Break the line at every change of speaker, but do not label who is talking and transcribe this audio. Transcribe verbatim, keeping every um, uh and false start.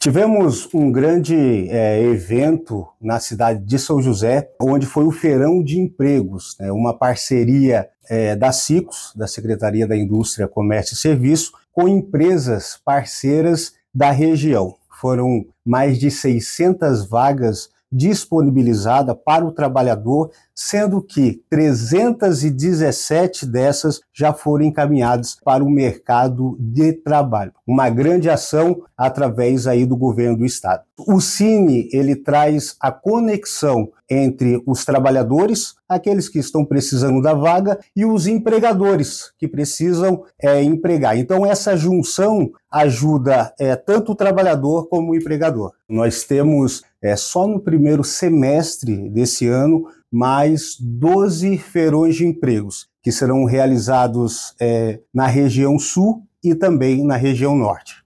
Tivemos um grande é, evento na cidade de São José, onde foi o Feirão de Empregos, né, uma parceria é, da SICOS, da Secretaria da Indústria, Comércio e Serviço, com empresas parceiras da região. Foram mais de seiscentas vagas disponibilizadas para o trabalhador, sendo que trezentas e dezessete dessas já foram encaminhadas para o mercado de trabalho. Uma grande ação através aí do governo do estado. O Cine, ele traz a conexão entre os trabalhadores, aqueles que estão precisando da vaga, e os empregadores, que precisam é, empregar. Então, essa junção ajuda é, tanto o trabalhador como o empregador. Nós temos, é, só no primeiro semestre desse ano, mais doze feirões de empregos, que serão realizados é, na região sul e também na região norte.